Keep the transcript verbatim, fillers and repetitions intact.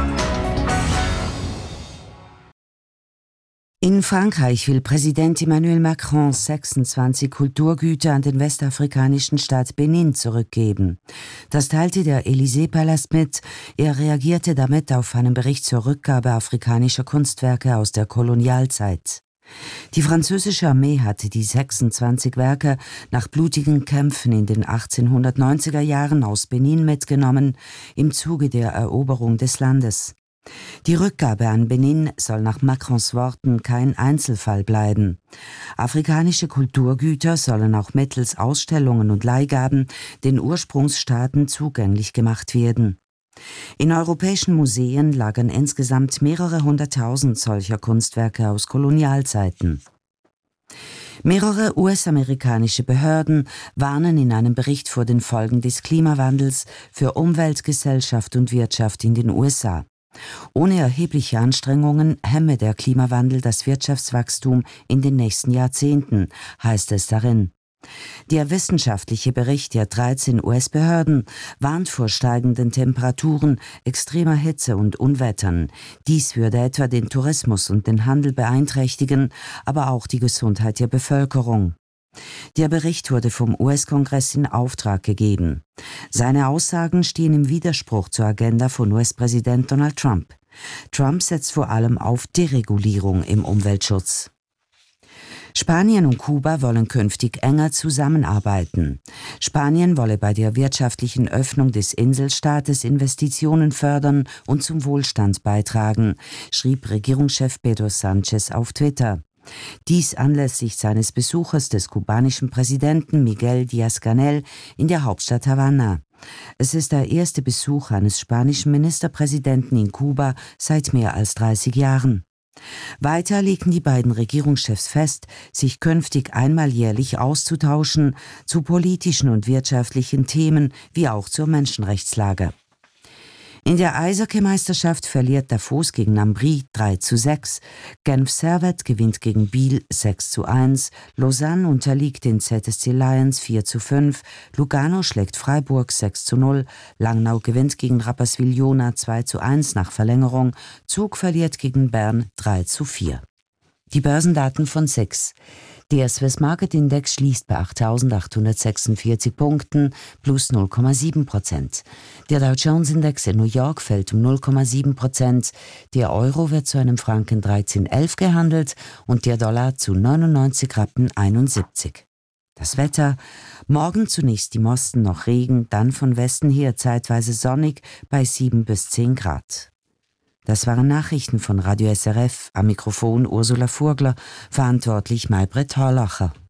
In Frankreich will Präsident Emmanuel Macron sechsundzwanzig Kulturgüter an den westafrikanischen Staat Benin zurückgeben. Das teilte der Élysée-Palast mit. Er reagierte damit auf einen Bericht zur Rückgabe afrikanischer Kunstwerke aus der Kolonialzeit. Die französische Armee hatte die sechsundzwanzig Werke nach blutigen Kämpfen in den achtzehnhundertneunziger Jahren aus Benin mitgenommen, im Zuge der Eroberung des Landes. Die Rückgabe an Benin soll nach Macrons Worten kein Einzelfall bleiben. Afrikanische Kulturgüter sollen auch mittels Ausstellungen und Leihgaben den Ursprungsstaaten zugänglich gemacht werden. In europäischen Museen lagern insgesamt mehrere hunderttausend solcher Kunstwerke aus Kolonialzeiten. Mehrere U S-amerikanische Behörden warnen in einem Bericht vor den Folgen des Klimawandels für Umwelt, Gesellschaft und Wirtschaft in den U S A. Ohne erhebliche Anstrengungen hemme der Klimawandel das Wirtschaftswachstum in den nächsten Jahrzehnten, heißt es darin. Der wissenschaftliche Bericht der dreizehn U S-Behörden warnt vor steigenden Temperaturen, extremer Hitze und Unwettern. Dies würde etwa den Tourismus und den Handel beeinträchtigen, aber auch die Gesundheit der Bevölkerung. Der Bericht wurde vom U S-Kongress in Auftrag gegeben. Seine Aussagen stehen im Widerspruch zur Agenda von U S-Präsident Donald Trump. Trump setzt vor allem auf Deregulierung im Umweltschutz. Spanien und Kuba wollen künftig enger zusammenarbeiten. Spanien wolle bei der wirtschaftlichen Öffnung des Inselstaates Investitionen fördern und zum Wohlstand beitragen, schrieb Regierungschef Pedro Sánchez auf Twitter. Dies anlässlich seines Besuches des kubanischen Präsidenten Miguel Díaz-Canel in der Hauptstadt Havanna. Es ist der erste Besuch eines spanischen Ministerpräsidenten in Kuba seit mehr als dreißig Jahren. Weiter legten die beiden Regierungschefs fest, sich künftig einmal jährlich auszutauschen zu politischen und wirtschaftlichen Themen wie auch zur Menschenrechtslage. In der Eishockey-Meisterschaft verliert Davos gegen Ambri drei zu sechs, Genf Servette gewinnt gegen Biel sechs zu eins, Lausanne unterliegt den Z S C Lions vier zu fünf, Lugano schlägt Freiburg sechs zu null, Langnau gewinnt gegen Rapperswil-Jona zwei zu eins nach Verlängerung, Zug verliert gegen Bern drei zu vier. Die Börsendaten von S I X. Der Swiss Market Index schließt bei achttausendachthundertsechsundvierzig Punkten, plus null Komma sieben Prozent. Der Dow Jones Index in New York fällt um null Komma sieben Prozent. Der Euro wird zu einem Franken dreizehn Komma elf gehandelt und der Dollar zu neunundneunzig Rappen einundsiebzig. Das Wetter: Morgen zunächst im Osten noch Regen, dann von Westen her zeitweise sonnig bei sieben bis zehn Grad. Das waren Nachrichten von Radio S R F, am Mikrofon Ursula Furgler, verantwortlich Maybrit Horlacher.